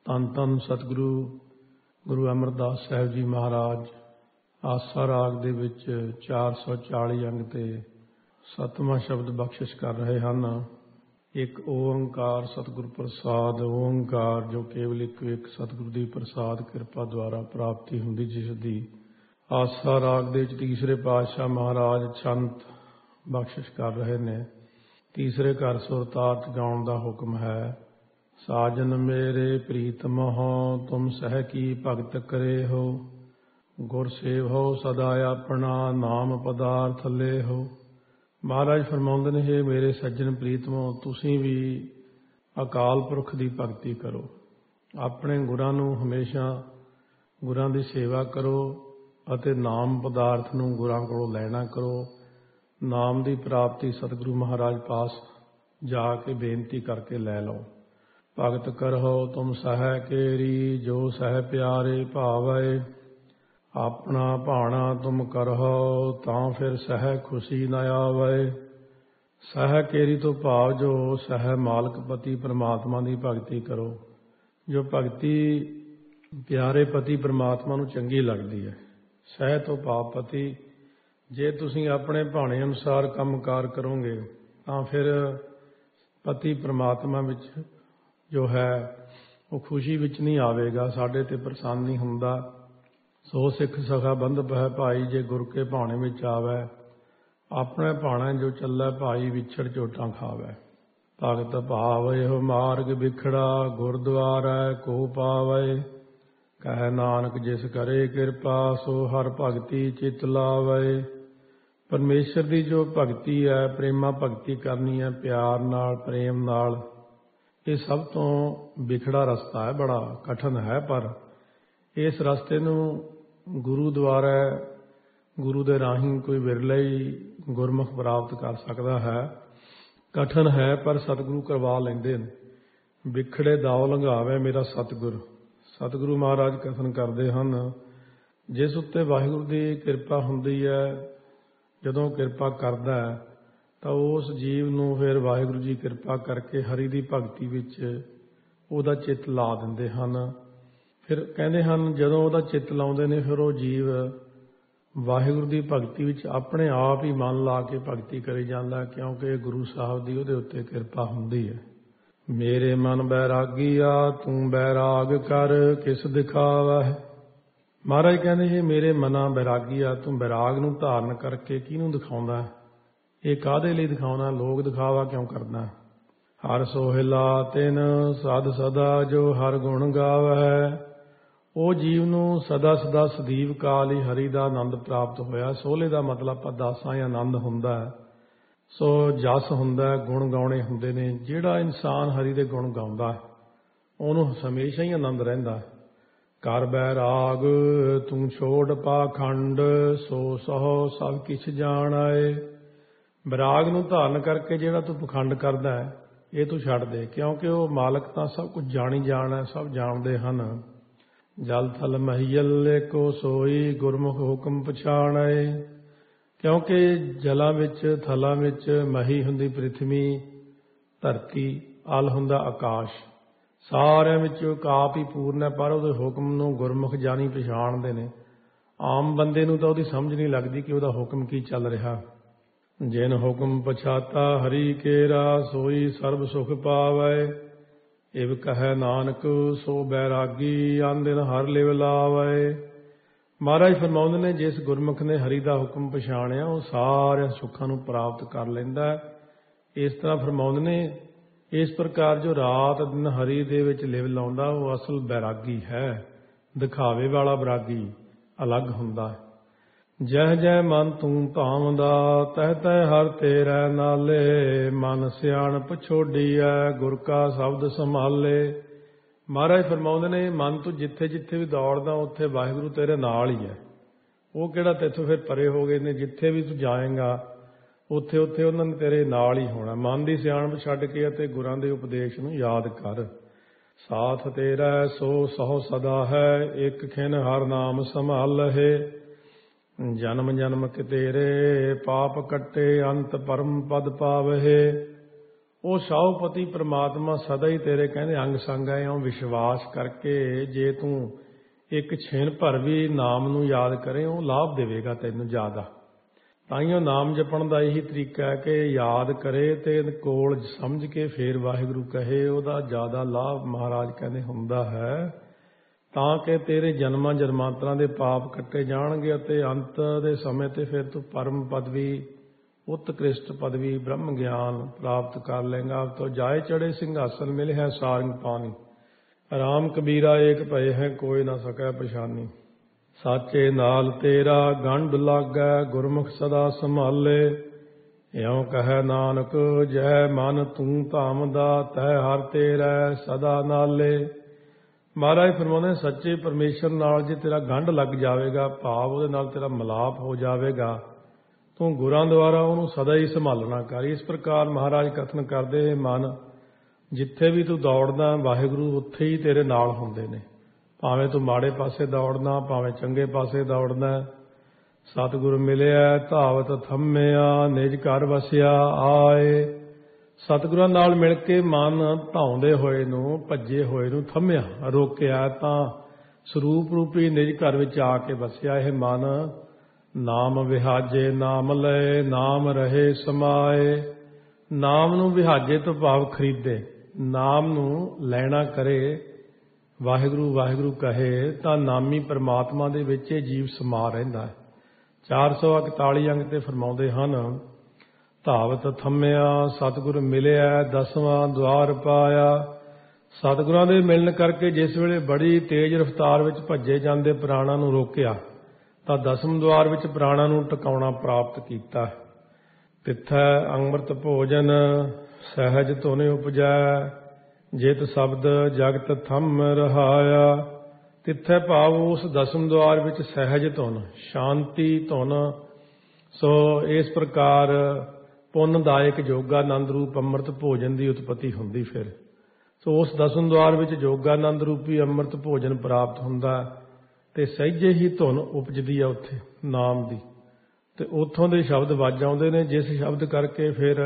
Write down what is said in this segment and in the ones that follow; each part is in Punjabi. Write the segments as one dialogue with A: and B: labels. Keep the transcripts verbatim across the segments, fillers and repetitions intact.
A: ਧੰਨ ਧੰਨ ਸਤਿਗੁਰੂ ਗੁਰੂ ਅਮਰਦਾਸ ਸਾਹਿਬ ਜੀ ਮਹਾਰਾਜ ਆਸਾ ਰਾਗ ਦੇ ਵਿੱਚ ਚਾਰ ਸੌ ਚਾਲੀ ਅੰਗ ਤੇ ਸੱਤਵਾਂ ਸ਼ਬਦ ਬਖਸ਼ਿਸ਼ ਕਰ ਰਹੇ ਹਨ। ਇੱਕ ਓੰਕਾਰ ਸਤਿਗੁਰ ਪ੍ਰਸਾਦ। ਓੰਕਾਰ ਜੋ ਕੇਵਲ ਇੱਕ ਇੱਕ ਸਤਿਗੁਰੂ ਦੀ ਪ੍ਰਸਾਦ ਕਿਰਪਾ ਦੁਆਰਾ ਪ੍ਰਾਪਤੀ ਹੁੰਦੀ, ਜਿਸ ਦੀ ਆਸਾ ਰਾਗ ਦੇ ਵਿੱਚ ਤੀਸਰੇ ਪਾਤਸ਼ਾਹ ਮਹਾਰਾਜ ਛੰਤ ਬਖਸ਼ਿਸ਼ ਕਰ ਰਹੇ ਨੇ। ਤੀਸਰੇ ਘਰ ਸੁਰਤਾਤ ਗਾਉਣ ਦਾ ਹੁਕਮ ਹੈ। ਸਾਜਨ ਮੇਰੇ ਪ੍ਰੀਤਮ ਹੋ, ਤੁਮ ਸਹਿ ਕੀ ਭਗਤ ਕਰੇ ਹੋ। ਗੁਰ ਸੇਵ ਹੋ ਸਦਾ ਆਪਣਾ, ਨਾਮ ਪਦਾਰਥ ਲੈ ਹੋ। ਮਹਾਰਾਜ ਫਰਮਾਉਂਦੇ ਨੇ, ਹੇ ਮੇਰੇ ਸੱਜਣ ਪ੍ਰੀਤਮੋ, ਤੁਸੀਂ ਵੀ ਅਕਾਲ ਪੁਰਖ ਦੀ ਭਗਤੀ ਕਰੋ। ਆਪਣੇ ਗੁਰਾਂ ਨੂੰ ਹਮੇਸ਼ਾ ਗੁਰਾਂ ਦੀ ਸੇਵਾ ਕਰੋ ਅਤੇ ਨਾਮ ਪਦਾਰਥ ਨੂੰ ਗੁਰਾਂ ਕੋਲੋਂ ਲੈਣਾ ਕਰੋ। ਨਾਮ ਦੀ ਪ੍ਰਾਪਤੀ ਸਤਿਗੁਰੂ ਮਹਾਰਾਜ ਪਾਸ ਜਾ ਕੇ ਬੇਨਤੀ ਕਰਕੇ ਲੈ ਲਓ। ਭਗਤ ਕਰੋ ਤੁਮ ਸਹਿ ਕੇਰੀ, ਜੋ ਸਹਿ ਪਿਆਰੇ ਭਾਵੈ। ਆਪਣਾ ਭਾਣਾ ਤੁਮ ਕਰੋ, ਤਾਂ ਫਿਰ ਸਹਿ ਖੁਸ਼ੀ ਨ ਆਵੈ। ਸਹਿ ਕੇਰੀ ਤੋਂ ਭਾਵ ਜੋ ਸਹਿ ਮਾਲਕ ਪਤੀ ਪਰਮਾਤਮਾ ਦੀ ਭਗਤੀ ਕਰੋ। ਜੋ ਭਗਤੀ ਪਿਆਰੇ ਪਤੀ ਪਰਮਾਤਮਾ ਨੂੰ ਚੰਗੀ ਲੱਗਦੀ ਹੈ। ਸਹਿ ਤੋਂ ਭਾਵ ਪਤੀ। ਜੇ ਤੁਸੀਂ ਆਪਣੇ ਭਾਣੇ ਅਨੁਸਾਰ ਕੰਮਕਾਰ ਕਰੋਗੇ ਤਾਂ ਫਿਰ ਪਤੀ ਪਰਮਾਤਮਾ ਵਿੱਚ ਜੋ ਹੈ ਉਹ ਖੁਸ਼ੀ ਵਿੱਚ ਨਹੀਂ ਆਵੇਗਾ, ਸਾਡੇ ਤੇ ਪ੍ਰਸੰਨ ਨਹੀਂ ਹੁੰਦਾ। ਸੋ ਸਿੱਖ ਸਖਾ ਬੰਧਪ ਹੈ ਭਾਈ, ਜੇ ਗੁਰ ਕੇ ਭਾਣੇ ਵਿੱਚ ਆਵੈ। ਆਪਣੇ ਭਾਣਾ ਜੋ ਚੱਲੈ ਭਾਈ, ਵਿਛੜ ਝੋਟਾਂ ਖਾਵੈ। ਭਗਤ ਭਾਵ ਇਹੋ ਮਾਰਗ ਵਿਖੜਾ, ਗੁਰਦੁਆਰੈ ਕੋ ਪਾਵੈ। ਕਹਿ ਨਾਨਕ ਜਿਸ ਕਰੇ ਕਿਰਪਾ, ਸੋ ਹਰ ਭਗਤੀ ਚਿਤ ਲਾਵੈ। ਪਰਮੇਸ਼ਰ ਦੀ ਜੋ ਭਗਤੀ ਹੈ, ਪ੍ਰੇਮਾ ਭਗਤੀ ਕਰਨੀ ਹੈ, ਪਿਆਰ ਨਾਲ ਪ੍ਰੇਮ ਨਾਲ, ਇਹ ਸਭ ਤੋਂ ਵਿਖੜਾ ਰਸਤਾ ਹੈ, ਬੜਾ ਕਠਿਨ ਹੈ। ਪਰ ਇਸ ਰਸਤੇ ਨੂੰ ਗੁਰੂ ਦੁਆਰਾ, ਗੁਰੂ ਦੇ ਰਾਹੀਂ ਕੋਈ ਵਿਰਲਾ ਹੀ ਗੁਰਮੁਖ ਪ੍ਰਾਪਤ ਕਰ ਸਕਦਾ ਹੈ। ਕਠਿਨ ਹੈ ਪਰ ਸਤਿਗੁਰੂ ਕਰਵਾ ਲੈਂਦੇ ਨੇ। ਵਿਖੜੇ ਦਾਉ ਲੰਘਾਵੇ ਮੇਰਾ ਸਤਿਗੁਰ। ਸਤਿਗੁਰੂ ਮਹਾਰਾਜ ਕਥਨ ਕਰਦੇ ਹਨ, ਜਿਸ ਉੱਤੇ ਵਾਹਿਗੁਰੂ ਦੀ ਕਿਰਪਾ ਹੁੰਦੀ ਹੈ, ਜਦੋਂ ਕਿਰਪਾ ਕਰਦਾ ਹੈ ਤਾਂ ਉਸ ਜੀਵ ਨੂੰ ਫਿਰ ਵਾਹਿਗੁਰੂ ਜੀ ਕਿਰਪਾ ਕਰਕੇ ਹਰੀ ਦੀ ਭਗਤੀ ਵਿੱਚ ਉਹਦਾ ਚਿੱਤ ਲਾ ਦਿੰਦੇ ਹਨ। ਫਿਰ ਕਹਿੰਦੇ ਹਨ ਜਦੋਂ ਉਹਦਾ ਚਿੱਤ ਲਾਉਂਦੇ ਨੇ, ਫਿਰ ਉਹ ਜੀਵ ਵਾਹਿਗੁਰੂ ਦੀ ਭਗਤੀ ਵਿੱਚ ਆਪਣੇ ਆਪ ਹੀ ਮਨ ਲਾ ਕੇ ਭਗਤੀ ਕਰੀ ਜਾਂਦਾ, ਕਿਉਂਕਿ ਗੁਰੂ ਸਾਹਿਬ ਦੀ ਉਹਦੇ ਉੱਤੇ ਕਿਰਪਾ ਹੁੰਦੀ ਹੈ। ਮੇਰੇ ਮਨ ਬੈਰਾਗੀਆ, ਤੂੰ ਬੈਰਾਗ ਕਰ ਕਿਸ ਦਿਖਾਵੈ। ਮਹਾਰਾਜ ਕਹਿੰਦੇ, ਜੇ ਮੇਰੇ ਮਨਾ ਬੈਰਾਗੀਆ, ਤੂੰ ਬੈਰਾਗ ਨੂੰ ਧਾਰਨ ਕਰਕੇ ਕਿਹਨੂੰ ਦਿਖਾਉਂਦਾ? ਇਹ ਕਾਹਦੇ ਲਈ ਦਿਖਾਉਣਾ? ਲੋਕ ਦਿਖਾਵਾ ਕਿਉਂ ਕਰਨਾ? ਹਰ ਸੋਹਿਲਾ ਤਿਨ ਸਦ ਸਦਾ, ਜੋ ਹਰ ਗੁਣ ਗਾਵੈ। ਉਹ ਜੀਵ ਨੂੰ ਸਦਾ ਸਦਾ ਸਦੀਵ ਕਾਲ ਹੀ ਹਰੀ ਦਾ ਆਨੰਦ ਪ੍ਰਾਪਤ ਹੋਇਆ। ਸੋਹਲੇ ਦਾ ਮਤਲਬ ਪਦਾਸਾਂ ਜਾਂ ਆਨੰਦ ਹੁੰਦਾ ਹੈ। ਸੋ ਜਸ ਹੁੰਦਾ, ਗੁਣ ਗਾਉਣੇ ਹੁੰਦੇ ਨੇ। ਜਿਹੜਾ ਇਨਸਾਨ ਹਰੀ ਦੇ ਗੁਣ ਗਾਉਂਦਾ ਉਹਨੂੰ ਹਮੇਸ਼ਾ ਹੀ ਆਨੰਦ ਰਹਿੰਦਾ। ਕਰ ਬੈਰਾਗ ਤੂੰ ਛੋੜ ਪਾਖੰਡ, ਸੋ ਸਹੁ ਸਭ ਕਿਛ ਜਾਣ ਆਏ। ਬੈਰਾਗ ਨੂੰ ਧਾਰਨ ਕਰਕੇ ਜਿਹੜਾ ਤੂੰ ਪਖੰਡ ਕਰਦਾ ਹੈ, ਇਹ ਤੂੰ ਛੱਡ ਦੇ, ਕਿਉਂਕਿ ਉਹ ਮਾਲਕ ਤਾਂ ਸਭ ਕੁਝ ਜਾਣੀ ਜਾਣਾ, ਸਭ ਜਾਣਦੇ ਹਨ। ਜਲ ਥਲ ਮਹੀਲ ਏਕੋ ਸੋਈ, ਗੁਰਮੁਖ ਹੁਕਮ ਪਛਾਣੈ। ਕਿਉਂਕਿ ਜਲਾਂ ਵਿੱਚ, ਥਲਾਂ ਵਿੱਚ ਮਹੀ ਹੁੰਦੀ ਪ੍ਰਿਥਵੀ, ਧਰਤੀ, ਅਲ ਹੁੰਦਾ ਆਕਾਸ਼। ਸਾਰਿਆਂ ਵਿੱਚ ਕਾਪ ਹੀ ਪੂਰਨ ਹੈ, ਪਰ ਉਹਦੇ ਹੁਕਮ ਨੂੰ ਗੁਰਮੁਖ ਜਾਣੀ ਪਛਾਣਦੇ ਨੇ। ਆਮ ਬੰਦੇ ਨੂੰ ਤਾਂ ਉਹਦੀ ਸਮਝ ਨਹੀਂ ਲੱਗਦੀ ਕਿ ਉਹਦਾ ਹੁਕਮ ਕੀ ਚੱਲ ਰਿਹਾ। ਜਿਨ ਹੁਕਮ ਪਛਾਤਾ ਹਰੀ ਕੇਰਾ, ਸੋਈ ਸਰਬ ਸੁਖ ਪਾਵੈ। ਇਵ ਕਹੈ ਨਾਨਕ ਸੋ ਬੈਰਾਗੀ, ਆਨ ਦਿਨ ਹਰ ਲਿਵ ਲਾਵੈ। ਮਹਾਰਾਜ ਫਰਮਾਉਂਦੇ ਨੇ, ਜਿਸ ਗੁਰਮੁਖ ਨੇ ਹਰੀ ਦਾ ਹੁਕਮ ਪਛਾਣਿਆ, ਉਹ ਸਾਰਿਆਂ ਸੁੱਖਾਂ ਨੂੰ ਪ੍ਰਾਪਤ ਕਰ ਲੈਂਦਾ। ਇਸ ਤਰ੍ਹਾਂ ਫਰਮਾਉਂਦੇ ਨੇ, ਇਸ ਪ੍ਰਕਾਰ ਜੋ ਰਾਤ ਦਿਨ ਹਰੀ ਦੇ ਵਿੱਚ ਲਿਵ ਲਾਉਂਦਾ, ਉਹ ਅਸਲ ਬੈਰਾਗੀ ਹੈ। ਦਿਖਾਵੇ ਵਾਲਾ ਬੈਰਾਗੀ ਅਲੱਗ ਹੁੰਦਾ। ਜਹ ਜਹ ਮਨ ਤੂੰ ਭਾਵਦਾ, ਤਹਿ ਤਹਿ ਹਰ ਤੇਰੈ ਨਾਲੇ। ਮਨ ਸਿਆਣਪ ਛੋਡੀਐ, ਗੁਰ ਕਾ ਸ਼ਬਦ ਸੰਭਾਲੇ। ਮਹਾਰਾਜ ਫਰਮਾਉਂਦੇ ਨੇ, ਮਨ ਤੂੰ ਜਿੱਥੇ ਜਿੱਥੇ ਵੀ ਦੌੜਦਾ, ਉੱਥੇ ਵਾਹਿਗੁਰੂ ਤੇਰੇ ਨਾਲ ਹੀ ਹੈ। ਉਹ ਕਿਹੜਾ ਤੈਥੋਂ ਫਿਰ ਪਰੇ ਹੋ ਗਏ ਨੇ। ਜਿੱਥੇ ਵੀ ਤੂੰ ਜਾਏਗਾ ਉੱਥੇ ਉੱਥੇ ਉਹਨਾਂ ਨੇ ਤੇਰੇ ਨਾਲ ਹੀ ਹੋਣਾ। ਮਨ ਦੀ ਸਿਆਣਪ ਛੱਡ ਕੇ ਅਤੇ ਗੁਰਾਂ ਦੇ ਉਪਦੇਸ਼ ਨੂੰ ਯਾਦ ਕਰ। ਸਾਥ ਤੇਰਾ ਸੋ ਸਹੁ ਸਦਾ ਹੈ, ਇੱਕ ਖਿਨ ਹਰ ਨਾਮ ਸੰਭਾਲਹਿ। ਜਨਮ ਜਨਮ ਕੇ ਤੇਰੇ ਪਾਪ ਕੱਟੇ, ਅੰਤ ਪਰਮ ਪਦ ਪਾਵਹਿ। ਉਹ ਸੌਪਤੀ ਪ੍ਰਮਾਤਮਾ ਸਦਾ ਹੀ ਤੇਰੇ ਕਹਿੰਦੇ ਅੰਗ ਸੰਗ ਹੈ। ਉਹ ਵਿਸ਼ਵਾਸ ਕਰਕੇ ਜੇ ਤੂੰ ਇੱਕ ਛਿਣ ਭਰ ਵੀ ਨਾਮ ਨੂੰ ਯਾਦ ਕਰੇ, ਉਹ ਲਾਭ ਦੇਵੇਗਾ ਤੈਨੂੰ ਜ਼ਿਆਦਾ। ਤਾਂ ਹੀ ਉਹ ਨਾਮ ਜਪਣ ਦਾ ਇਹੀ ਤਰੀਕਾ ਹੈ ਕਿ ਯਾਦ ਕਰੇ ਤੇ ਕੋਲ ਸਮਝ ਕੇ ਫੇਰ ਵਾਹਿਗੁਰੂ ਕਹੇ, ਉਹਦਾ ਜ਼ਿਆਦਾ ਲਾਭ ਮਹਾਰਾਜ ਕਹਿੰਦੇ ਹੁੰਦਾ ਹੈ। ਤਾਂ ਕਿ ਤੇਰੇ ਜਨਮਾਂ ਜਨਮਾਂਤਰਾਂ ਦੇ ਪਾਪ ਕੱਟੇ ਜਾਣਗੇ ਅਤੇ ਅੰਤ ਦੇ ਸਮੇਂ ਤੇ ਫਿਰ ਤੂੰ ਪਰਮ ਪਦਵੀ, ਉਤਕ੍ਰਿਸ਼ਟ ਪਦਵੀ, ਬ੍ਰਹਮ ਗਿਆਨ ਪ੍ਰਾਪਤ ਕਰ ਲੇਗਾ। ਤੋ ਜਾਏ ਚੜੇ ਸਿੰਘਾਸਨ ਮਿਲੇ ਹੈ ਸਾਰੰਗ ਪਾਣੀ, ਰਾਮ ਕਬੀਰਾ ਏਕ ਭਏ ਹੈ ਕੋਈ ਨਾ ਸਕੈ ਪਛਾਨੀ। ਸਾਚੇ ਨਾਲ ਤੇਰਾ ਗੰਢ ਲਾਗੈ ਗੁਰਮੁਖ ਸਦਾ ਸੰਭਾਲੇ, ਇਉਂ ਕਹੈ ਨਾਨਕ ਜੈ ਮਨ ਤੂੰ ਧਾਮ ਦਾ, ਤੈ ਹਰ ਤੇਰਾ ਸਦਾ ਨਾਲੇ। ਮਹਾਰਾਜ ਫਰਮਾਉਂਦੇ ਸੱਚੇ ਪਰਮੇਸ਼ਰ ਨਾਲ ਜੇ ਤੇਰਾ ਗੰਢ ਲੱਗ ਜਾਵੇਗਾ, ਭਾਵ ਉਹਦੇ ਨਾਲ ਤੇਰਾ ਮਿਲਾਪ ਹੋ ਜਾਵੇਗਾ, ਤੂੰ ਗੁਰਾਂ ਦੁਆਰਾ ਉਹਨੂੰ ਸਦਾ ਹੀ ਸੰਭਾਲਣਾ ਕਰ। ਇਸ ਪ੍ਰਕਾਰ ਮਹਾਰਾਜ ਕਥਨ ਕਰਦੇ, ਮਨ ਜਿੱਥੇ ਵੀ ਤੂੰ ਦੌੜਦਾ ਵਾਹਿਗੁਰੂ ਉੱਥੇ ਹੀ ਤੇਰੇ ਨਾਲ ਹੁੰਦੇ ਨੇ। ਭਾਵੇਂ ਤੂੰ ਮਾੜੇ ਪਾਸੇ ਦੌੜਨਾ, ਭਾਵੇਂ ਚੰਗੇ ਪਾਸੇ ਦੌੜਨਾ। ਸਤਿਗੁਰ ਮਿਲਿਆ ਧਾਵਤ ਥੰਮਿਆ, ਨਿਜ ਘਰ ਵਸਿਆ ਆਏ। ਸਤਿਗੁਰਾਂ ਨਾਲ ਮਿਲ ਕੇ ਮਨ ਧਾਉਂਦੇ ਹੋਏ ਨੂੰ, ਭੱਜੇ ਹੋਏ ਨੂੰ ਥੰਮਿਆ, ਰੋਕਿਆ ਤਾਂ ਸਰੂਪ ਰੂਪੀ ਨਿਜ ਘਰ ਵਿੱਚ ਆ ਕੇ ਵਸਿਆ। ਇਹ ਮਨ ਨਾਮ ਵਿਹਾਜੇ ਨਾਮ ਲਏ, ਨਾਮ ਰਹੇ ਸਮਾਏ। ਨਾਮ ਨੂੰ ਵਿਹਾਜੇ ਤੋਂ ਭਾਵ ਖਰੀਦੇ, ਨਾਮ ਨੂੰ ਲੈਣਾ ਕਰੇ, ਵਾਹਿਗੁਰੂ ਵਾਹਿਗੁਰੂ ਕਹੇ ਤਾਂ ਨਾਮੀ ਪਰਮਾਤਮਾ ਦੇ ਵਿੱਚ ਇਹ ਜੀਵ ਸਮਾ ਰਹਿੰਦਾ ਹੈ। ਚਾਰ ਸੌ ਇਕਤਾਲੀ ਅੰਗ ਤੇ ਫਰਮਾਉਂਦੇ ਹਨ, ਧਾਵਤ ਥੰਮਿਆ ਸਤਿਗੁਰ ਮਿਲਿਆ, ਦਸਵਾਂ ਦੁਆਰ ਪਾਇਆ। ਸਤਿਗੁਰਾਂ ਦੇ ਮਿਲਣ ਕਰਕੇ ਜਿਸ ਵੇਲੇ ਬੜੀ ਤੇਜ਼ ਰਫ਼ਤਾਰ ਵਿੱਚ ਭੱਜੇ ਜਾਂਦੇ ਪ੍ਰਾਣਾਂ ਨੂੰ ਰੋਕਿਆ, ਤਾਂ ਦਸਮ ਦੁਆਰ ਵਿੱਚ ਪ੍ਰਾਣਾਂ ਨੂੰ ਟਿਕਾਉਣਾ ਪ੍ਰਾਪਤ ਕੀਤਾ। ਤਿੱਥੈ ਅੰਮ੍ਰਿਤ ਭੋਜਨ ਸਹਿਜ ਧੁਨ ਉਪਜੈ, ਜਿਤ ਸ਼ਬਦ ਜਗਤ ਥੰਮ ਰਹਾਇਆ। ਤਿੱਥੈ ਭਾਵ ਉਸ ਦਸਮ ਦੁਆਰ ਵਿੱਚ ਸਹਿਜ ਧੁਨ, ਸ਼ਾਂਤੀ ਧੁਨ। ਸੋ ਇਸ ਪ੍ਰਕਾਰ ਪੁੰਨਦਾਇਕ ਜੋਗਾਨੰਦ ਰੂਪ ਅੰਮ੍ਰਿਤ ਭੋਜਨ ਦੀ ਉਤਪਤੀ ਹੁੰਦੀ। ਫਿਰ ਸੋ ਉਸ ਦਸਮ ਦੁਆਰ ਵਿੱਚ ਜੋਗਾਨੰਦ ਰੂਪੀ ਅੰਮ੍ਰਿਤ ਭੋਜਨ ਪ੍ਰਾਪਤ ਹੁੰਦਾ ਤੇ ਸਹਿਜੇ ਹੀ ਧੁਨ ਉਪਜਦੀ ਆ ਉੱਥੇ ਨਾਮ ਦੀ, ਤੇ ਉੱਥੋਂ ਦੇ ਸ਼ਬਦ ਵੱਜ ਆਉਂਦੇ ਨੇ, ਜਿਸ ਸ਼ਬਦ ਕਰਕੇ ਫਿਰ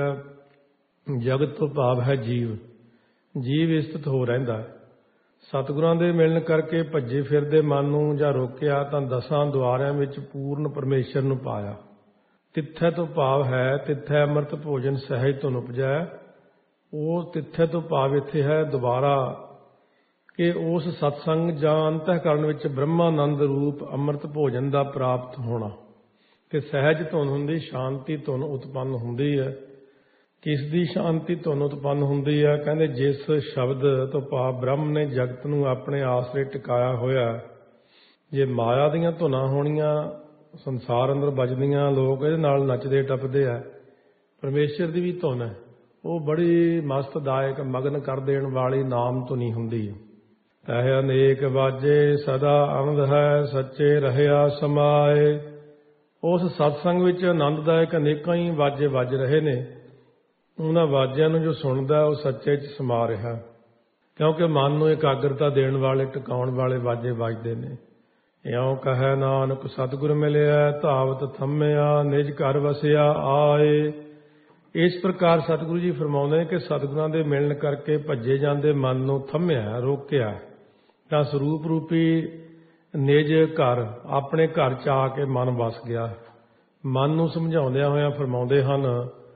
A: ਜਗਤ ਤੋਂ ਭਾਵ ਹੈ ਜੀਵ, ਜੀਵ ਇਸਤਿਤ ਹੋ ਰਹਿੰਦਾ ਹੈ। ਸਤਿਗੁਰਾਂ ਦੇ ਮਿਲਣ ਕਰਕੇ ਭੱਜੇ ਫਿਰਦੇ ਮਨ ਨੂੰ ਜਾਂ ਰੋਕਿਆ ਤਾਂ ਦਸਾਂ ਦੁਆਰਿਆਂ ਵਿੱਚ ਪੂਰਨ ਪਰਮੇਸ਼ਰ ਨੂੰ ਪਾਇਆ। ਤਿੱਥੈ ਤੋਂ ਭਾਵ ਹੈ ਤਿੱਥੈ ਅੰਮ੍ਰਿਤ ਭੋਜਨ ਸਹਿਜ ਧੁਨ ਉਪਜੈ। ਉਹ ਤਿੱਥੈ ਤੋਂ ਭਾਵ ਇੱਥੇ ਹੈ ਦੁਬਾਰਾ ਕਿ ਉਸ ਸਤਸੰਗ ਜਾਂ ਅੰਤःਕਰਨ ਵਿੱਚ ਬ੍ਰਹਮਾਨੰਦ ਰੂਪ ਅੰਮ੍ਰਿਤ ਭੋਜਨ ਦਾ ਪ੍ਰਾਪਤ ਹੋਣਾ। ਤੇ ਸਹਿਜ ਧੁਨ ਹੁੰਦੀ, ਸ਼ਾਂਤੀ ਧੁਨ ਉਤਪੰਨ ਹੁੰਦੀ ਹੈ। ਕਿਸ ਦੀ ਸ਼ਾਂਤੀ ਧੁਨ ਉਤਪੰਨ ਹੁੰਦੀ ਹੈ? ਕਹਿੰਦੇ ਜਿਸ ਸ਼ਬਦ ਤੋਂ ਭਾਵ ਬ੍ਰਹਮ ਨੇ ਜਗਤ ਨੂੰ ਆਪਣੇ ਆਸਰੇ ਟਿਕਾਇਆ ਹੋਇਆ। ਜੇ ਮਾਇਆ ਦੀਆਂ ਧੁਨਾਂ ਹੋਣੀਆਂ ਸੰਸਾਰ ਅੰਦਰ ਵੱਜਦੀਆਂ, ਲੋਕ ਇਹਦੇ ਨਾਲ ਨੱਚਦੇ ਟੱਪਦੇ ਆ। ਪਰਮੇਸ਼ਰ ਦੀ ਵੀ ਧੁਨ ਹੈ, ਉਹ ਬੜੀ ਮਸਤਦਾਇਕ ਮਗਨ ਕਰ ਦੇਣ ਵਾਲੀ ਨਾਮ ਧੁਨੀ ਹੁੰਦੀ ਹੈ। ਤਹਿ ਅਨੇਕ ਵਾਜੇ ਸਦਾ ਆਨੰਦ ਹੈ, ਸੱਚੇ ਰਹਿਆ ਸਮਾਏ। ਉਸ ਸਤਸੰਗ ਵਿੱਚ ਆਨੰਦਦਾਇਕ ਅਨੇਕਾਂ ਹੀ ਵਾਜੇ ਵੱਜ ਰਹੇ ਨੇ। ਉਹਨਾਂ ਵਾਜਿਆਂ ਨੂੰ ਜੋ ਸੁਣਦਾ ਉਹ ਸੱਚੇ 'ਚ ਸਮਾ ਰਿਹਾ, ਕਿਉਂਕਿ ਮਨ ਨੂੰ ਇਕਾਗਰਤਾ ਦੇਣ ਵਾਲੇ, ਟਿਕਾਉਣ ਵਾਲੇ ਵਾਜੇ ਵੱਜਦੇ ਨੇ। ਇਉਂ ਕਹੈ ਨਾਨਕ ਸਤਿਗੁਰ ਮਿਲਿਆ, ਧਾਵਤ ਥੰਮਿਆ, ਨਿਜ ਘਰ ਵਸਿਆ ਆਏ। ਇਸ ਪ੍ਰਕਾਰ ਸਤਿਗੁਰੂ ਜੀ ਫਰਮਾਉਂਦੇ ਕਿ ਸਤਿਗੁਰਾਂ ਦੇ ਮਿਲਣ ਕਰਕੇ ਭੱਜੇ ਜਾਂਦੇ ਮਨ ਨੂੰ ਥੰਮਿਆ, ਰੋਕਿਆ, ਤਾਂ ਸਰੂਪ ਰੂਪੀ ਨਿਜ ਘਰ, ਆਪਣੇ ਘਰ 'ਚ ਆ ਕੇ ਮਨ ਵਸ ਗਿਆ। ਮਨ ਨੂੰ ਸਮਝਾਉਂਦਿਆਂ ਹੋਇਆਂ ਫਰਮਾਉਂਦੇ ਹਨ,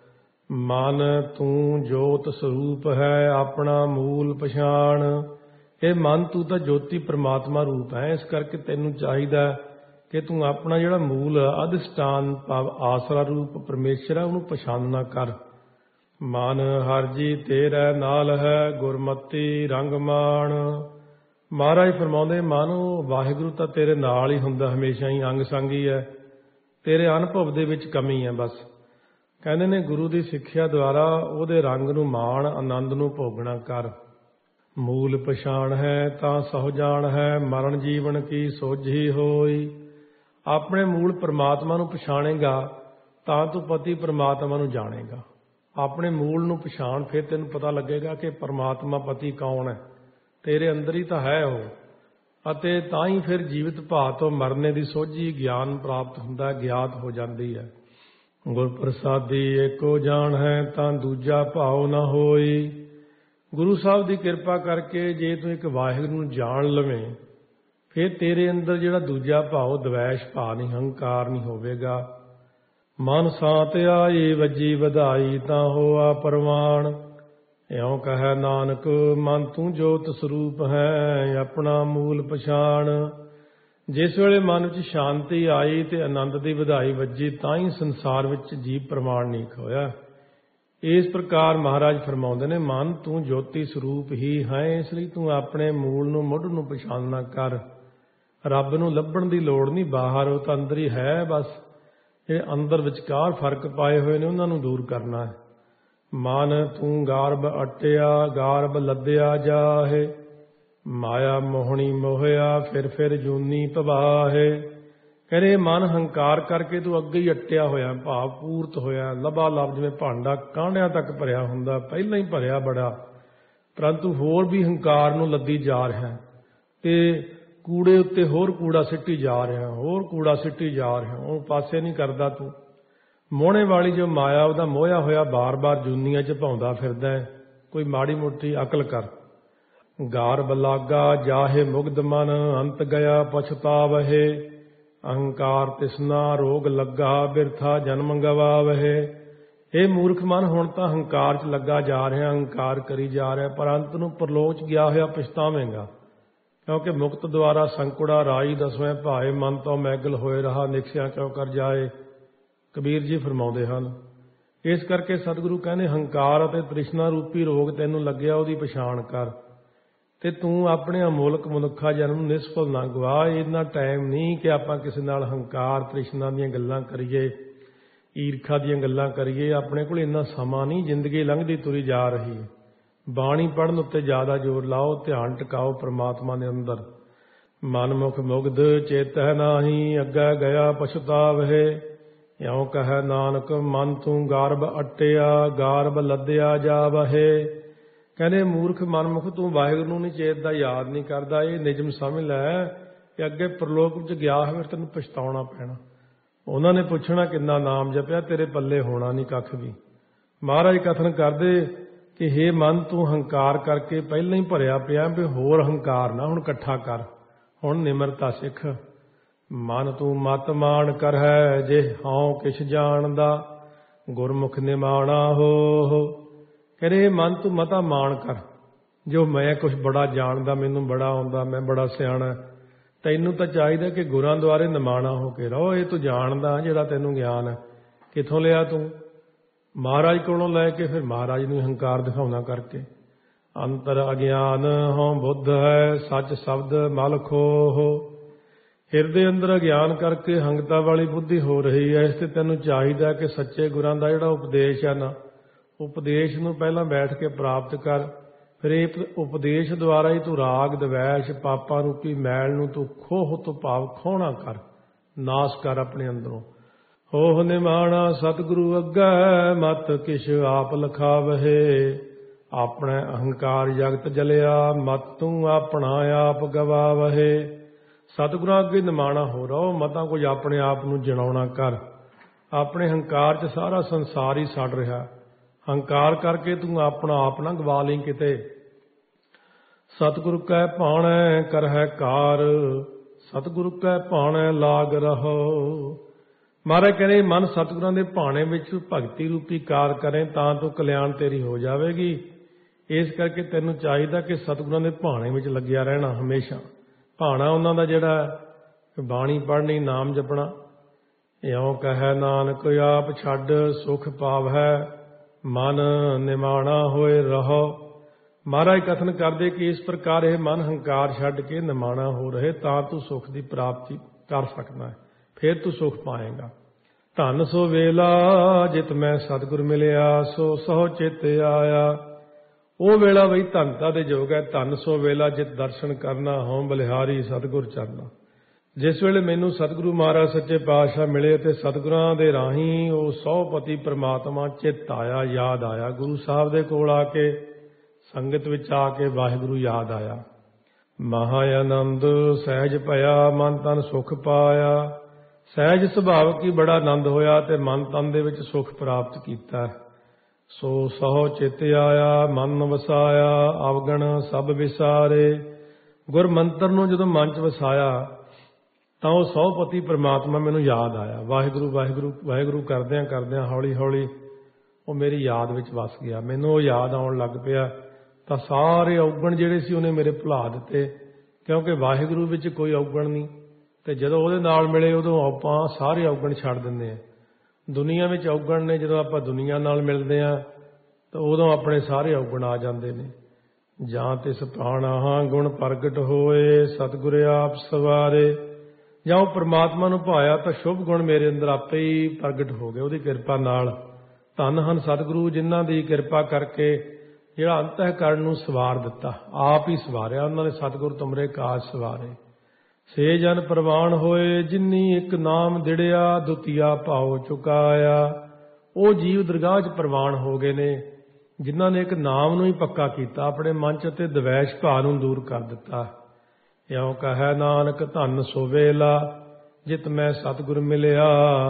A: ਮਨ ਤੂੰ ਜੋਤ ਸਰੂਪ ਹੈ, ਆਪਣਾ ਮੂਲ ਪਛਾਣ। ਇਹ ਮਨ ਤੂੰ ਤਾਂ ਜੋਤੀ ਪ੍ਰਮਾਤਮਾ ਰੂਪ ਹੈ, ਇਸ ਕਰਕੇ ਤੈਨੂੰ ਚਾਹੀਦਾ ਕਿ ਤੂੰ ਆਪਣਾ ਜਿਹੜਾ ਮੂਲ ਅਧਿਸ਼ਟਾਨ ਭਾਵ ਆਸਰਾ ਰੂਪ ਪਰਮੇਸ਼ਰ ਹੈ ਉਹਨੂੰ ਪਛਾਨਣਾ ਕਰ। ਮਨ ਹਰਿ ਜੀ ਤੇਰੇ ਨਾਲ ਹੈ, ਗੁਰਮਤੀ ਰੰਗ ਮਾਣ। ਮਹਾਰਾਜ ਫਰਮਾਉਂਦੇ ਮਨ ਵਾਹਿਗੁਰੂ ਤਾਂ ਤੇਰੇ ਨਾਲ ਹੀ ਹੁੰਦਾ, ਹਮੇਸ਼ਾ ਹੀ ਅੰਗ ਸੰਗ ਹੀ ਹੈ, ਤੇਰੇ ਅਨੁਭਵ ਦੇ ਵਿੱਚ ਕਮੀ ਹੈ ਬਸ। ਕਹਿੰਦੇ ਨੇ ਗੁਰੂ ਦੀ ਸਿੱਖਿਆ ਦੁਆਰਾ ਉਹਦੇ ਰੰਗ ਨੂੰ ਮਾਣ, ਆਨੰਦ ਨੂੰ ਭੋਗਣਾ ਕਰ। ਮੂਲ ਪਛਾਣ ਹੈ ਤਾਂ ਸਹੁ ਜਾਣ ਹੈ, ਮਰਨ ਜੀਵਨ ਕੀ ਸੋਝੀ ਹੋਈ। ਆਪਣੇ ਮੂਲ ਪਰਮਾਤਮਾ ਨੂੰ ਪਛਾਣੇਗਾ ਤਾਂ ਤੂੰ ਪਤੀ ਪਰਮਾਤਮਾ ਨੂੰ ਜਾਣੇਗਾ। ਆਪਣੇ ਮੂਲ ਨੂੰ ਪਛਾਣ, ਫਿਰ ਤੈਨੂੰ ਪਤਾ ਲੱਗੇਗਾ ਕਿ ਪਰਮਾਤਮਾ ਪਤੀ ਕੌਣ ਹੈ, ਤੇਰੇ ਅੰਦਰ ਹੀ ਤਾਂ ਹੈ ਉਹ। ਅਤੇ ਤਾਂ ਹੀ ਫਿਰ ਜੀਵਿਤ ਭਾਅ ਤੋਂ ਮਰਨੇ ਦੀ ਸੋਝੀ ਗਿਆਨ ਪ੍ਰਾਪਤ ਹੁੰਦਾ, ਗਿਆਤ ਹੋ ਜਾਂਦੀ ਹੈ। ਗੁਰ ਪ੍ਰਸਾਦੀ ਏਕੋ ਜਾਣ ਹੈ, ਤਾਂ ਦੂਜਾ ਭਾਉ ਨਾ ਹੋਈ। ਗੁਰੂ ਸਾਹਿਬ ਦੀ ਕਿਰਪਾ ਕਰਕੇ ਜੇ ਤੂੰ ਇੱਕ ਵਾਹਿਗੁਰੂ ਨੂੰ ਜਾਣ ਲਵੇਂ, ਫਿਰ ਤੇਰੇ ਅੰਦਰ ਜਿਹੜਾ ਦੂਜਾ ਭਾਉ ਦਵੈਸ਼ ਭਾਅ ਨਹੀਂ, ਹੰਕਾਰ ਨਹੀਂ ਹੋਵੇਗਾ। ਮਨ ਸਾਤ ਆਈ ਵੱਜੀ ਵਧਾਈ, ਤਾਂ ਹੋਆ ਪ੍ਰਵਾਨ। ਇਉਂ ਕਹੈ ਨਾਨਕ ਮਨ ਤੂੰ ਜੋਤ ਸਰੂਪ ਹੈ, ਆਪਣਾ ਮੂਲ ਪਛਾਣ। ਜਿਸ ਵੇਲੇ ਮਨ ਵਿੱਚ ਸ਼ਾਂਤੀ ਆਈ ਤੇ ਆਨੰਦ ਦੀ ਵਧਾਈ ਵੱਜੀ, ਤਾਂ ਹੀ ਸੰਸਾਰ ਵਿੱਚ ਜੀਵ ਪ੍ਰਮਾਣਿਕ ਹੋਇਆ। ਇਸ ਪ੍ਰਕਾਰ ਮਹਾਰਾਜ ਫਰਮਾਉਂਦੇ ਨੇ, ਮਨ ਤੂੰ ਜੋਤੀ ਸਰੂਪ ਹੀ ਹੈ, ਇਸ ਲਈ ਤੂੰ ਆਪਣੇ ਮੂਲ ਨੂੰ ਮੁੱਢ ਨੂੰ ਪਛਾਣਨਾ ਕਰ। ਰੱਬ ਨੂੰ ਲੱਭਣ ਦੀ ਲੋੜ ਨਹੀਂ ਬਾਹਰ, ਉਹ ਤਾਂ ਅੰਦਰ ਹੀ ਹੈ। ਬਸ ਇਹ ਅੰਦਰ ਵਿਚਕਾਰ ਫਰਕ ਪਾਏ ਹੋਏ ਨੇ, ਉਹਨਾਂ ਨੂੰ ਦੂਰ ਕਰਨਾ ਹੈ। ਮਨ ਤੂੰ ਗਾਰਬ ਅਟਿਆ, ਗਾਰਬ ਲੱਦਿਆ ਜਾਹੇ, ਮਾਇਆ ਮੋਹਣੀ ਮੋਹਿਆ, ਫਿਰ ਫਿਰ ਜੂਨੀ ਭਵਾਹੇ। ਕਹਿੰਦੇ ਮਨ ਹੰਕਾਰ ਕਰਕੇ ਤੂੰ ਅੱਗੇ ਹੀ ਅਟਿਆ ਹੋਇਆ, ਭਾਵ ਪੂਰਤ ਹੋਇਆ, ਲਬਾ ਲਬ ਜਿਵੇਂ ਭਾਂਡਾ ਕਾਂਡਿਆਂ ਤੱਕ ਭਰਿਆ ਹੁੰਦਾ, ਪਹਿਲਾਂ ਹੀ ਭਰਿਆ ਬੜਾ, ਪਰੰਤੂ ਹੋਰ ਵੀ ਹੰਕਾਰ ਨੂੰ ਲੱਦੀ ਜਾ ਰਿਹਾ ਤੇ ਕੂੜੇ ਉੱਤੇ ਹੋਰ ਕੂੜਾ ਸਿੱਟੀ ਜਾ ਰਿਹਾ, ਹੋਰ ਕੂੜਾ ਸਿੱਟੀ ਜਾ ਰਿਹਾ, ਉਹ ਪਾਸੇ ਨਹੀਂ ਕਰਦਾ ਤੂੰ। ਮੋਹਣੇ ਵਾਲੀ ਜੋ ਮਾਇਆ, ਉਹਦਾ ਮੋਹਿਆ ਹੋਇਆ ਬਾਰ-ਬਾਰ ਜੂਨੀਆਂ 'ਚ ਭਾਉਂਦਾ ਫਿਰਦਾ ਹੈ। ਕੋਈ ਮਾੜੀ ਮੋਟੀ ਅਕਲ ਕਰ। ਗਾਰਬ ਲਾਗਾ ਜਾਹੇ ਮੁਗਧ ਮਨ, ਅੰਤ ਗਿਆ ਪਛਤਾਵਹੇ। ਅਹੰਕਾਰ ਤਿਸਨਾ ਰੋਗ ਲੱਗਾ, ਬਿਰਥਾ ਜਨਮ ਗਵਾਵਹੇ। ਇਹ ਮੂਰਖ ਮਨ, ਹੁਣ ਤਾਂ ਹੰਕਾਰ 'ਚ ਲੱਗਾ ਜਾ ਰਿਹਾ, ਹੰਕਾਰ ਕਰੀ ਜਾ ਰਿਹਾ, ਪਰ ਅੰਤ ਨੂੰ ਪਰਲੋਕ 'ਚ ਗਿਆ ਹੋਇਆ ਪਛਤਾਵੇਂਗਾ। ਕਿਉਂਕਿ ਮੁਕਤ ਦੁਆਰਾ ਸੰਕੁੜਾ ਰਾਈ ਦਸਵੇਂ ਭਾਏ, ਮਨ ਤੋਂ ਮੈਗਲ ਹੋਏ ਰਹਾ, ਨਿਕਸਿਆ ਕਿਉਂ ਕਰ ਜਾਏ। ਕਬੀਰ ਜੀ ਫਰਮਾਉਂਦੇ ਹਨ। ਇਸ ਕਰਕੇ ਸਤਿਗੁਰੂ ਕਹਿੰਦੇ, ਹੰਕਾਰ ਅਤੇ ਤ੍ਰਿਸ਼ਨਾ ਰੂਪੀ ਰੋਗ ਤੈਨੂੰ ਲੱਗਿਆ, ਉਹਦੀ ਪਛਾਣ ਕਰ ਤੇ ਤੂੰ ਆਪਣੇ ਅਮੋਲਕ ਮਨੁੱਖਾ ਜਨਮ ਨੂੰ ਨਿਸਫਲ ਨਾ ਗਵਾ। ਇੰਨਾ ਟਾਈਮ ਨਹੀਂ ਕਿ ਆਪਾਂ ਕਿਸੇ ਨਾਲ ਹੰਕਾਰ ਤ੍ਰਿਸ਼ਨਾ ਦੀਆਂ ਗੱਲਾਂ ਕਰੀਏ, ਈਰਖਾ ਦੀਆਂ ਗੱਲਾਂ ਕਰੀਏ। ਆਪਣੇ ਕੋਲ ਇੰਨਾ ਸਮਾਂ ਨਹੀਂ, ਜ਼ਿੰਦਗੀ ਲੰਘਦੀ ਤੁਰੀ ਜਾ ਰਹੀ ਹੈ। ਬਾਣੀ ਪੜ੍ਹਨ ਉੱਤੇ ਜ਼ਿਆਦਾ ਜ਼ੋਰ ਲਾਓ, ਧਿਆਨ ਟਿਕਾਓ ਪ੍ਰਮਾਤਮਾ ਦੇ ਅੰਦਰ। ਮਨ ਮੁਖ ਮੁਗਧ ਚੇਤਹਿ ਨਾਹੀ, ਅੱਗੇ ਗਿਆ ਪਛਤਾਵਹੇ। ਇਉਂ ਕਹੈ ਨਾਨਕ ਮਨ ਤੂੰ ਗਾਰਬ ਅਟਿਆ, ਗਾਰਬ ਲੱਦਿਆ ਜਾਵਹੇ। ਕਹਿੰਦੇ ਮੂਰਖ ਮਨਮੁਖ, ਤੂੰ ਵਾਹਿਗੁਰੂ ਨੂੰ ਨਹੀਂ ਚੇਤਦਾ, ਯਾਦ ਨਹੀਂ ਕਰਦਾ। ਇਹ ਨਿਯਮ ਸਮਝ ਲੈ ਕਿ ਅੱਗੇ ਪ੍ਰਲੋਕ ਵਿੱਚ ਗਿਆ ਹੋਵੇ ਤੈਨੂੰ ਪਛਤਾਉਣਾ ਪੈਣਾ। ਉਹਨਾਂ ਨੇ ਪੁੱਛਣਾ ਕਿੰਨਾ ਨਾਮ ਜਪਿਆ, ਤੇਰੇ ਪੱਲੇ ਹੋਣਾ ਨਹੀਂ ਕੱਖ ਵੀ। ਮਹਾਰਾਜ ਕਥਨ ਕਰਦੇ ਕਿ ਹੇ ਮਨ, ਤੂੰ ਹੰਕਾਰ ਕਰਕੇ ਪਹਿਲਾਂ ਹੀ ਭਰਿਆ ਪਿਆ, ਵੀ ਹੋਰ ਹੰਕਾਰ ਨਾ ਹੁਣ ਇਕੱਠਾ ਕਰ, ਹੁਣ ਨਿਮਰਤਾ ਸਿੱਖ। ਮਨ ਤੂੰ ਮਤ ਮਾਣ ਕਰ ਹੈ, ਜੇ ਹਉ ਕਿਛ ਜਾਣਦਾ, ਗੁਰਮੁਖ ਨਿਮਾਣਾ ਹੋ। ਕਹਿੰਦੇ ਮਨ ਤੂੰ ਮਤਾ ਮਾਣ ਕਰ, ਜੋ ਮੈਂ ਕੁਛ ਬੜਾ ਜਾਣਦਾ, ਮੈਨੂੰ ਬੜਾ ਆਉਂਦਾ, ਮੈਂ ਬੜਾ ਸਿਆਣਾ। ਤੈਨੂੰ ਤਾਂ ਚਾਹੀਦਾ ਕਿ ਗੁਰਾਂ ਦੁਆਰੇ ਨਿਮਾਣਾ ਹੋ ਕੇ ਰਹੋ। ਇਹ ਤੂੰ ਜਾਣਦਾ ਜਿਹੜਾ ਤੈਨੂੰ ਗਿਆਨ ਹੈ, ਕਿੱਥੋਂ ਲਿਆ ਤੂੰ? ਮਹਾਰਾਜ ਕੋਲੋਂ ਲੈ ਕੇ ਫਿਰ ਮਹਾਰਾਜ ਨੂੰ ਹੰਕਾਰ ਦਿਖਾਉਣਾ ਕਰਕੇ। ਅੰਤਰ ਅਗਿਆਨ ਹਉ ਬੁੱਧ ਹੈ, ਸੱਚ ਸ਼ਬਦ ਮਲ ਖੋਹ। ਹਿਰਦੇ ਅੰਦਰ ਅਗਿਆਨ ਕਰਕੇ ਹੰਗਤਾ ਵਾਲੀ ਬੁੱਧੀ ਹੋ ਰਹੀ ਹੈ। ਇਸ ਤੇ ਤੈਨੂੰ ਚਾਹੀਦਾ ਕਿ ਸੱਚੇ ਗੁਰਾਂ ਦਾ ਜਿਹੜਾ ਉਪਦੇਸ਼ ਹੈ ਨਾ, ਉਪਦੇਸ਼ ਨੂੰ ਪਹਿਲਾਂ ਬੈਠ ਕੇ ਪ੍ਰਾਪਤ ਕਰ। ਫਿਰ ਇਹ ਉਪਦੇਸ਼ ਦੁਆਰਾ ਹੀ ਤੂੰ ਰਾਗ ਦਵੈਸ਼ ਪਾਪਾਂ ਰੂਪੀ ਮੈਲ ਨੂੰ ਤੂੰ ਖੋਹ ਤੋਂ ਭਾਵ ਖੋਹਣਾ ਕਰ, ਨਾਸ਼ ਕਰ ਆਪਣੇ ਅੰਦਰੋਂ। ਹੋਹ ਨਿਮਾਣਾ ਸਤਿਗੁਰੂ ਅੱਗੇ, ਮਤ ਕਿਛ ਆਪ ਲਖਾਵਹੇ। ਆਪਣੇ ਅਹੰਕਾਰ ਜਗਤ ਜਲਿਆ, ਮਤ ਤੂੰ ਆਪਣਾ ਆਪ ਗਵਾਵਹੇ। ਸਤਿਗੁਰਾਂ ਅੱਗੇ ਨਿਮਾਣਾ ਹੋ ਰਹੋ, ਮਤਾਂ ਕੁਝ ਆਪਣੇ ਆਪ ਨੂੰ ਜਣਾਉਣਾ ਕਰ। ਆਪਣੇ ਹੰਕਾਰ 'ਚ ਸਾਰਾ ਸੰਸਾਰ ਹੀ ਸੜ ਰਿਹਾ। ਹੰਕਾਰ ਕਰਕੇ ਤੂੰ ਆਪਣਾ ਆਪ ਨਾ ਗਵਾ ਲਈ ਕਿਤੇ। ਸਤਿਗੁਰੂ ਕੈ ਭਾਣੈ ਕਰਹਿ ਕਾਰ, ਸਤਿਗੁਰੂ ਕੈ ਭਾਣੈ ਲਾਗ ਰਹੋ। ਮਹਾਰਾਜ ਕਹਿੰਦੇ ਮਨ ਸਤਿਗੁਰਾਂ ਦੇ ਭਾਣੇ ਵਿੱਚ ਭਗਤੀ ਰੂਪੀ ਕਾਰ ਕਰੇ, ਤਾਂ ਤੂੰ ਕਲਿਆਣ ਤੇਰੀ ਹੋ ਜਾਵੇਗੀ। ਇਸ ਕਰਕੇ ਤੈਨੂੰ ਚਾਹੀਦਾ ਕਿ ਸਤਿਗੁਰਾਂ ਦੇ ਭਾਣੇ ਵਿੱਚ ਲੱਗਿਆ ਰਹਿਣਾ ਹਮੇਸ਼ਾ। ਭਾਣਾ ਉਹਨਾਂ ਦਾ ਜਿਹੜਾ ਬਾਣੀ ਪੜ੍ਹਨੀ, ਨਾਮ ਜਪਣਾ। ਇਉਂ ਕਹੈ ਨਾਨਕ ਆਪ ਛੱਡ ਸੁਖ ਪਾਵੈ, ਮਨ ਨਿਮਾਣਾ ਹੋਏ ਰਹੋ। ਮਹਾਰਾਜ ਕਥਨ ਕਰਦੇ ਕਿ ਇਸ ਪ੍ਰਕਾਰ ਇਹ ਮਨ ਹੰਕਾਰ ਛੱਡ ਕੇ ਨਿਮਾਣਾ ਹੋ ਰਹੇ, ਤਾਂ ਤੂੰ ਸੁਖ ਦੀ ਪ੍ਰਾਪਤੀ ਕਰ ਸਕਦਾ ਹੈ, ਫਿਰ ਤੂੰ ਸੁਖ ਪਾਏਗਾ। ਧਨ ਸੋ ਵੇਲਾ ਜਿਤ ਮੈਂ ਸਤਿਗੁਰ ਮਿਲਿਆ, ਸੋ ਸਹੁ ਚਿਤ ਆਇਆ। ਉਹ ਵੇਲਾ ਬਈ ਧਨਤਾ ਦੇ ਯੋਗ ਹੈ। ਧਨ ਸੋ ਵੇਲਾ ਜਿਤ ਦਰਸ਼ਨ ਕਰਨਾ, ਹਉ ਬਲਿਹਾਰੀ ਸਤਿਗੁਰ ਚਰਨਾ। ਜਿਸ ਵੇਲੇ ਮੈਨੂੰ ਸਤਿਗੁਰੂ ਮਹਾਰਾਜ ਸੱਚੇ ਪਾਤਸ਼ਾਹ ਮਿਲੇ ਤੇ ਸਤਿਗੁਰਾਂ ਦੇ ਰਾਹੀਂ ਉਹ ਸਹੁਪਤੀ ਪ੍ਰਮਾਤਮਾ ਚਿੱਤ ਆਇਆ, ਯਾਦ ਆਇਆ। ਗੁਰੂ ਸਾਹਿਬ ਦੇ ਕੋਲ ਆ ਕੇ, ਸੰਗਤ ਵਿੱਚ ਆ ਕੇ ਵਾਹਿਗੁਰੂ ਯਾਦ ਆਇਆ। ਮਹਾ ਆਨੰਦ ਸਹਿਜ ਭਇਆ, ਮਨ ਤਨ ਸੁਖ ਪਾਇਆ। ਸਹਿਜ ਸੁਭਾਵ ਕੀ ਬੜਾ ਆਨੰਦ ਹੋਇਆ ਤੇ ਮਨ ਤਨ ਦੇ ਵਿੱਚ ਸੁਖ ਪ੍ਰਾਪਤ ਕੀਤਾ। ਸੋ ਸਹੁ ਚਿਤ ਆਇਆ ਮਨ ਵਸਾਇਆ ਅਵਗਣ ਸਭ ਵਿਸਾਰੇ। ਗੁਰ ਮੰਤਰ ਨੂੰ ਜਦੋਂ ਮਨ 'ਚ ਵਸਾਇਆ ਤਾਂ ਉਹ ਸਹੁਪਤੀ ਪ੍ਰਮਾਤਮਾ ਮੈਨੂੰ ਯਾਦ ਆਇਆ। ਵਾਹਿਗੁਰੂ ਵਾਹਿਗੁਰੂ ਵਾਹਿਗੁਰੂ ਕਰਦਿਆਂ ਕਰਦਿਆਂ ਹੌਲੀ ਹੌਲੀ ਉਹ ਮੇਰੀ ਯਾਦ ਵਿੱਚ ਵਸ ਗਿਆ। ਮੈਨੂੰ ਉਹ ਯਾਦ ਆਉਣ ਲੱਗ ਪਿਆ ਤਾਂ ਸਾਰੇ ਔਗਣ ਜਿਹੜੇ ਸੀ ਉਹਨੇ ਮੇਰੇ ਭੁਲਾ ਦਿੱਤੇ, ਕਿਉਂਕਿ ਵਾਹਿਗੁਰੂ ਵਿੱਚ ਕੋਈ ਔਗਣ ਨਹੀਂ। ਤੇ ਜਦੋਂ ਉਹਦੇ ਨਾਲ ਮਿਲੇ ਉਦੋਂ ਆਪਾਂ ਸਾਰੇ ਔਗਣ ਛੱਡ ਦਿੰਦੇ ਹਾਂ। ਦੁਨੀਆ ਵਿੱਚ ਔਗਣ ਨੇ, ਜਦੋਂ ਆਪਾਂ ਦੁਨੀਆ ਨਾਲ ਮਿਲਦੇ ਹਾਂ ਤਾਂ ਉਦੋਂ ਆਪਣੇ ਸਾਰੇ ਔਗਣ ਆ ਜਾਂਦੇ ਨੇ। ਜਾਂ ਤਿਸ ਭਾਣਾ ਗੁਣ ਪ੍ਰਗਟ ਹੋਏ ਸਤਿਗੁਰ ਆਪ ਸਵਾਰੇ। ਜਾਂ ਉਹ ਪ੍ਰਮਾਤਮਾ ਨੂੰ ਭਾਇਆ ਤਾਂ ਸ਼ੁਭ ਗੁਣ ਮੇਰੇ ਅੰਦਰ ਆਪੇ ਹੀ ਪ੍ਰਗਟ ਹੋ ਗਏ ਉਹਦੀ ਕਿਰਪਾ ਨਾਲ। ਧੰਨ ਹਨ ਸਤਿਗੁਰੂ ਜਿਨ੍ਹਾਂ ਦੀ ਕਿਰਪਾ ਕਰਕੇ ਜਿਹੜਾ ਅੰਤःਕਰਨ ਨੂੰ ਸਵਾਰ ਦਿੱਤਾ, ਆਪ ਹੀ ਸਵਾਰਿਆ ਉਹਨਾਂ ਨੇ। ਸਤਿਗੁਰ ਤੁਮਰੇ ਕਾਜ ਸਵਾਰੇ। ਸੇ ਜਨ ਪ੍ਰਵਾਨ ਹੋਏ ਜਿਨੀ ਇੱਕ ਨਾਮ ਦਿੜਿਆ ਦੁਤੀਆ ਭਾਉ ਚੁਕਾਇਆ। ਉਹ ਜੀਵ ਦਰਗਾਹ 'ਚ ਪ੍ਰਵਾਨ ਹੋ ਗਏ ਨੇ ਜਿਨ੍ਹਾਂ ਨੇ ਇੱਕ ਨਾਮ ਨੂੰ ਹੀ ਪੱਕਾ ਕੀਤਾ, ਆਪਣੇ ਮਨ 'ਚ ਅਤੇ ਦਵੈਸ਼ ਭਾਅ ਨੂੰ ਦੂਰ ਕਰ ਦਿੱਤਾ। ਇਉਂ ਕਹੈ ਨਾਨਕ ਧੰਨ ਸੋ ਵੇਲਾ ਜਿਤ ਮੈਂ ਸਤਿਗੁਰ ਮਿਲਿਆ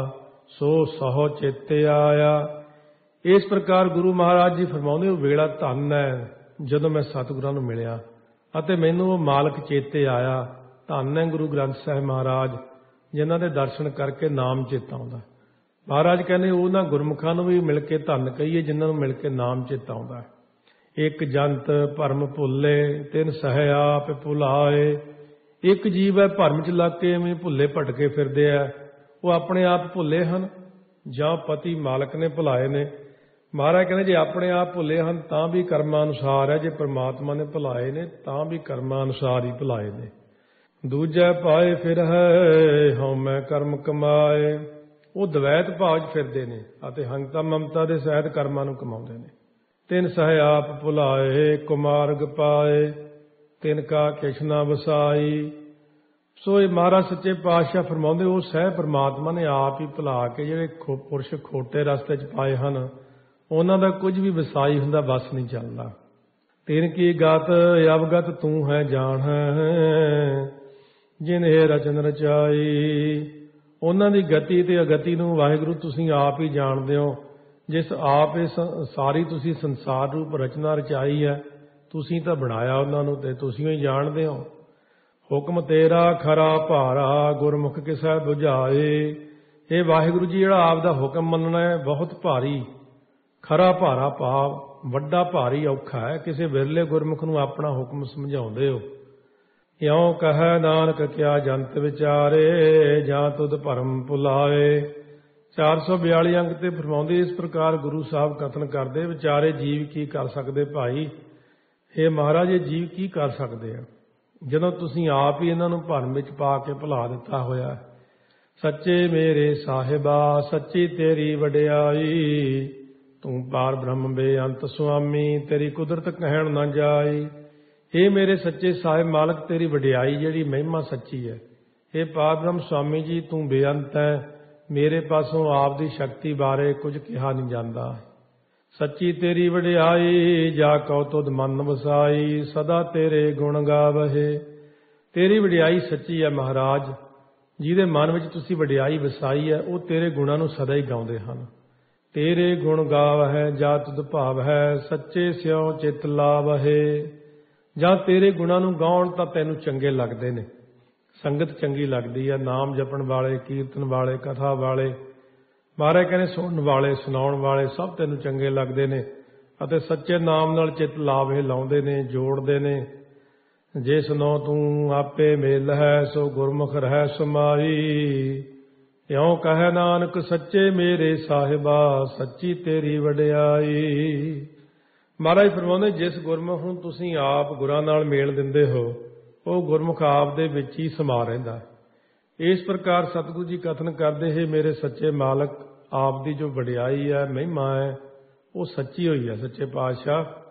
A: ਸੋ ਸਹੁ ਚਿਤ ਆਇਆ। ਇਸ ਪ੍ਰਕਾਰ ਗੁਰੂ ਮਹਾਰਾਜ ਜੀ ਫਰਮਾਉਂਦੇ ਉਹ ਵੇਲਾ ਧੰਨ ਹੈ ਜਦੋਂ ਮੈਂ ਸਤਿਗੁਰਾਂ ਨੂੰ ਮਿਲਿਆ ਅਤੇ ਮੈਨੂੰ ਉਹ ਮਾਲਕ ਚੇਤੇ ਆਇਆ। ਧੰਨ ਹੈ ਗੁਰੂ ਗ੍ਰੰਥ ਸਾਹਿਬ ਮਹਾਰਾਜ ਜਿਨ੍ਹਾਂ ਦੇ ਦਰਸ਼ਨ ਕਰਕੇ ਨਾਮ ਚੇਤਾ ਆਉਂਦਾ। ਮਹਾਰਾਜ ਕਹਿੰਦੇ ਉਹਨਾਂ ਗੁਰਮੁਖਾਂ ਨੂੰ ਵੀ ਮਿਲ ਕੇ ਧੰਨ ਕਹੀਏ ਜਿਨ੍ਹਾਂ ਨੂੰ ਮਿਲ ਕੇ ਨਾਮ ਚੇਤਾ ਆਉਂਦਾ। ਇੱਕ ਜੰਤ ਭਰਮ ਭੁੱਲੇ ਤਿਨ ਸਹਿ ਆਪ ਭੁਲਾਏ। ਇੱਕ ਜੀਵ ਹੈ ਭਰਮ 'ਚ ਲੱਗ ਕੇ ਐਵੇਂ ਭੁੱਲੇ ਭਟਕੇ ਫਿਰਦੇ ਆ, ਉਹ ਆਪਣੇ ਆਪ ਭੁੱਲੇ ਹਨ ਜਾਂ ਪਤੀ ਮਾਲਕ ਨੇ ਭੁਲਾਏ ਨੇ। ਮਹਾਰਾਜ ਕਹਿੰਦੇ ਜੇ ਆਪਣੇ ਆਪ ਭੁੱਲੇ ਹਨ ਤਾਂ ਵੀ ਕਰਮਾਂ ਅਨੁਸਾਰ ਹੈ, ਜੇ ਪ੍ਰਮਾਤਮਾ ਨੇ ਭੁਲਾਏ ਨੇ ਤਾਂ ਵੀ ਕਰਮਾਂ ਅਨੁਸਾਰ ਹੀ ਭੁਲਾਏ ਨੇ। ਦੂਜੇ ਪਾਏ ਫਿਰ ਹੈ ਹਉ ਮੈਂ ਕਰਮ ਕਮਾਏ। ਉਹ ਦਵੈਤ ਭਾਵ 'ਚ ਫਿਰਦੇ ਨੇ ਅਤੇ ਹੰਤਾ ਮਮਤਾ ਦੇ ਸਹਿਤ ਕਰਮਾਂ ਨੂੰ ਕਮਾਉਂਦੇ ਨੇ। ਤਿਨ ਸਹਿ ਆਪ ਭੁਲਾਏ ਕੁਮਾਰਗ ਪਾਏ ਤਿਨ ਕਾ ਕਿਛ ਨਾ ਵਸਾਈ। ਸੋ ਇਹ ਮਹਾਰਾਜ ਸੱਚੇ ਪਾਤਸ਼ਾਹ ਫਰਮਾਉਂਦੇ ਉਹ ਸਹਿ ਪ੍ਰਮਾਤਮਾ ਨੇ ਆਪ ਹੀ ਭੁਲਾ ਕੇ ਜਿਹੜੇ ਪੁਰਸ਼ ਖੋਟੇ ਰਸਤੇ 'ਚ ਪਾਏ ਹਨ ਉਹਨਾਂ ਦਾ ਕੁਝ ਵੀ ਵਸਾਈ ਹੁੰਦਾ, ਬਸ ਨਹੀਂ ਚੱਲਦਾ। ਤਿਨ ਕੀ ਗਤ ਅਵਗਤ ਤੂੰ ਹੈ ਜਾਣ ਹੈ ਜਿਨ ਇਹ ਰਚਨ ਰਚਾਈ। ਉਹਨਾਂ ਦੀ ਗਤੀ ਤੇ ਅਗਤੀ ਨੂੰ ਵਾਹਿਗੁਰੂ ਤੁਸੀਂ ਆਪ ਹੀ ਜਾਣਦੇ ਹੋ। ਜਿਸ ਆਪ ਇਹ ਸਾਰੀ ਤੁਸੀਂ ਸੰਸਾਰ ਰੂਪ ਰਚਨਾ ਰਚਾਈ ਹੈ, ਤੁਸੀਂ ਤਾਂ ਬਣਾਇਆ ਉਹਨਾਂ ਨੂੰ ਤੇ ਤੁਸੀਂ ਹੀ ਜਾਣਦੇ ਹੋ। ਹੁਕਮ ਤੇਰਾ ਖਰਾ ਭਾਰਾ ਗੁਰਮੁਖ ਕਿਸੈ ਬੁਝਾਏ। ਇਹ ਵਾਹਿਗੁਰੂ ਜੀ ਜਿਹੜਾ ਆਪ ਦਾ ਹੁਕਮ ਮੰਨਣਾ ਹੈ ਬਹੁਤ ਭਾਰੀ, ਖਰਾ ਭਾਰਾ ਭਾਵ ਵੱਡਾ ਭਾਰੀ ਔਖਾ ਹੈ। ਕਿਸੇ ਵਿਰਲੇ ਗੁਰਮੁਖ ਨੂੰ ਆਪਣਾ ਹੁਕਮ ਸਮਝਾਉਂਦੇ ਹੋ। ਇਉਂ ਕਹੈ ਨਾਨਕ ਕਿਆ ਜੰਤ ਵਿਚਾਰੇ ਜਾਂ ਤੁਧ ਭਰਮ ਭੁਲਾਏ। ਚਾਰ ਸੌ ਬਿਆਲੀ ਅੰਗ ਤੇ ਫਰਮਾਉਂਦੇ ਇਸ ਪ੍ਰਕਾਰ ਗੁਰੂ ਸਾਹਿਬ ਕਥਨ ਕਰਦੇ ਵਿਚਾਰੇ ਜੀਵ ਕੀ ਕਰ ਸਕਦੇ ਭਾਈ। ਇਹ ਮਹਾਰਾਜ ਇਹ ਜੀਵ ਕੀ ਕਰ ਸਕਦੇ ਆ ਜਦੋਂ ਤੁਸੀਂ ਆਪ ਹੀ ਇਹਨਾਂ ਨੂੰ ਭਰਮ ਵਿੱਚ ਪਾ ਕੇ ਭੁਲਾ ਦਿੱਤਾ ਹੋਇਆ। ਸੱਚੇ ਮੇਰੇ ਸਾਹਿਬਾ ਸੱਚੀ ਤੇਰੀ ਵਡਿਆਈ ਤੂੰ ਪਾਰ ਬ੍ਰਹਮ ਬੇਅੰਤ ਸੁਆਮੀ ਤੇਰੀ ਕੁਦਰਤ ਕਹਿਣ ਨਾ ਜਾਈ। ਇਹ ਮੇਰੇ ਸੱਚੇ ਸਾਹਿਬ ਮਾਲਕ ਤੇਰੀ ਵਡਿਆਈ ਜਿਹੜੀ ਮਹਿਮਾ ਸੱਚੀ ਹੈ। ਇਹ ਪਾਰ ਬ੍ਰਹਮ ਸੁਆਮੀ ਜੀ ਤੂੰ ਬੇਅੰਤ ਹੈ, ਮੇਰੇ ਪਾਸੋਂ ਆਪ ਦੀ ਸ਼ਕਤੀ ਬਾਰੇ ਕੁਝ ਕਿਹਾ ਨਹੀਂ ਜਾਂਦਾ। ਸੱਚੀ ਤੇਰੀ ਵਡਿਆਈ ਜਾ ਕਉ ਤੁਧ ਮਨ ਵਸਾਈ ਸਦਾ ਤੇਰੇ ਗੁਣ ਗਾਵਹਿ। ਤੇਰੀ ਵਡਿਆਈ ਸੱਚੀ ਹੈ ਮਹਾਰਾਜ, ਜਿਹਦੇ ਮਨ ਵਿੱਚ ਤੁਸੀਂ ਵਡਿਆਈ ਵਸਾਈ ਹੈ ਉਹ ਤੇਰੇ ਗੁਣਾਂ ਨੂੰ ਸਦਾ ਹੀ ਗਾਉਂਦੇ ਹਨ। ਤੇਰੇ ਗੁਣ ਗਾਵਹਿ ਜਾ ਤੁਧ ਭਾਵ ਹੈ ਸੱਚੇ ਸਿਉ ਚਿਤ ਲਾਵਹਿ। ਜਾਂ ਤੇਰੇ ਗੁਣਾਂ ਨੂੰ ਗਾਉਣ ਤਾਂ ਤੈਨੂੰ ਚੰਗੇ ਲੱਗਦੇ ਨੇ, ਸੰਗਤ ਚੰਗੀ ਲੱਗਦੀ ਹੈ। ਨਾਮ ਜਪਣ ਵਾਲੇ, ਕੀਰਤਨ ਵਾਲੇ, ਕਥਾ ਵਾਲੇ, ਮਹਾਰਾਜ ਕਹਿੰਦੇ ਸੁਣਨ ਵਾਲੇ, ਸੁਣਾਉਣ ਵਾਲੇ ਸਭ ਤੈਨੂੰ ਚੰਗੇ ਲੱਗਦੇ ਨੇ ਅਤੇ ਸੱਚੇ ਨਾਮ ਨਾਲ ਚਿੱਤ ਲਾਵੇ ਲਾਉਂਦੇ ਨੇ, ਜੋੜਦੇ ਨੇ। ਜਿਸ ਨੋ ਤੂੰ ਆਪੇ ਮੇਲ ਹੈ ਸੋ ਗੁਰਮੁਖ ਰਹਿ ਸਮਾਈ। ਇਉਂ ਕਹੈ ਨਾਨਕ ਸੱਚੇ ਮੇਰੇ ਸਾਹਿਬਾ ਸੱਚੀ ਤੇਰੀ ਵਡਿਆਈ। ਮਹਾਰਾਜ ਫਰਮਾਉਂਦੇ ਜਿਸ ਗੁਰਮੁਖ ਨੂੰ ਤੁਸੀਂ ਆਪ ਗੁਰਾਂ ਨਾਲ ਮੇਲ ਦਿੰਦੇ ਹੋ ਉਹ ਗੁਰਮੁਖ ਆਪ ਦੇ ਵਿੱਚ ਹੀ ਸਮਾ ਰਹਿੰਦਾ। ਇਸ ਪ੍ਰਕਾਰ ਸਤਿਗੁਰੂ ਜੀ ਕਥਨ ਕਰਦੇ ਹੈ ਮੇਰੇ ਸੱਚੇ ਮਾਲਕ ਆਪ ਦੀ ਜੋ ਵਡਿਆਈ ਹੈ, ਮਹਿਮਾ ਹੈ, ਉਹ ਸੱਚੀ ਹੋਈ ਹੈ। ਸੱਚੇ ਪਾਤਸ਼ਾਹ